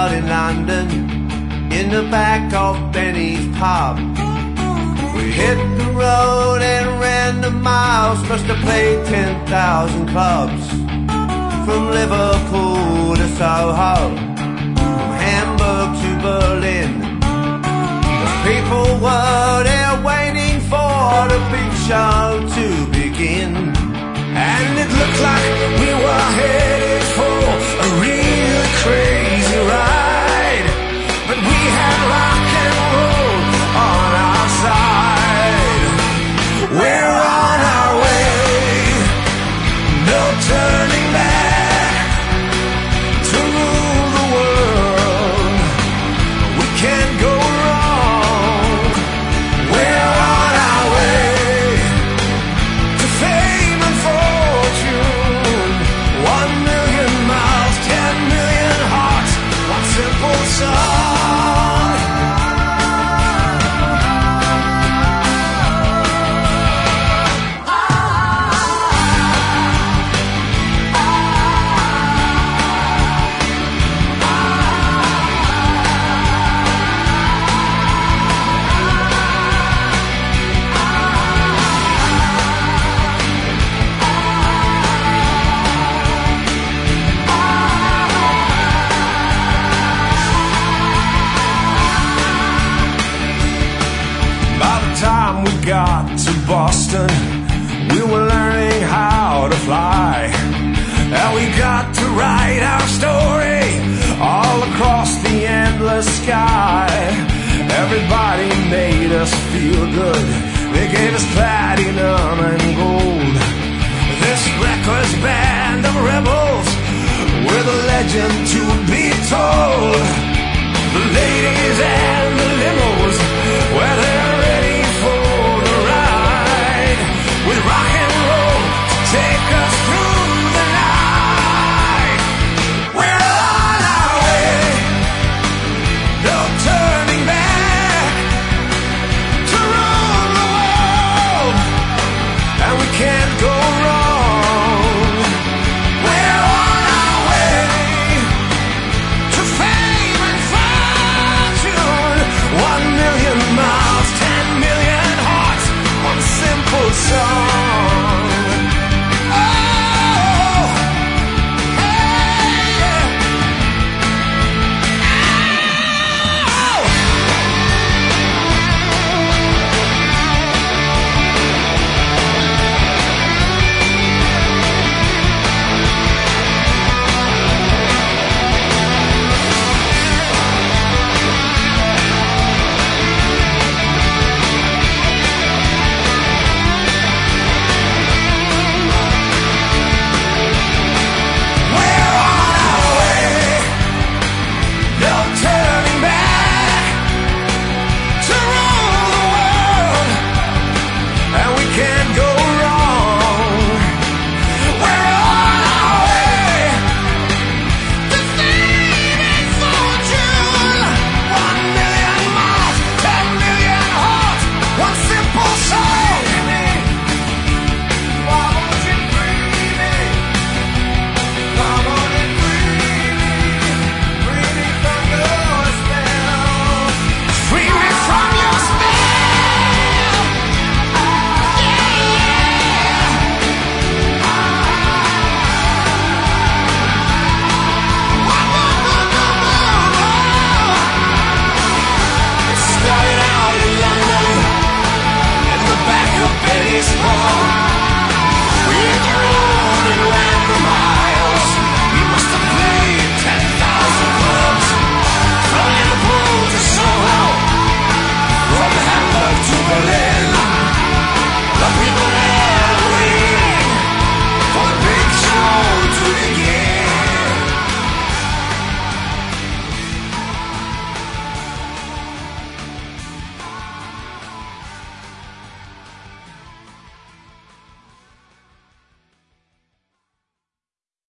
out in London, in the back of Benny's pub. We hit the road and ran the miles, must have played 10,000 clubs. From Liverpool to Soho, from Hamburg to Berlin. The people were there waiting for the big show to begin. And it looked like we were headed for a real crazy ride. But we had rock and roll on our side. We're on our way, no turning back, to rule the world. We can't go wrong. We're on our way to fame and fortune. 1 million miles, 10 million hearts, one simple song. Time we got to Boston, we were learning how to fly, and we got to write our story all across the endless sky. Everybody made us feel good,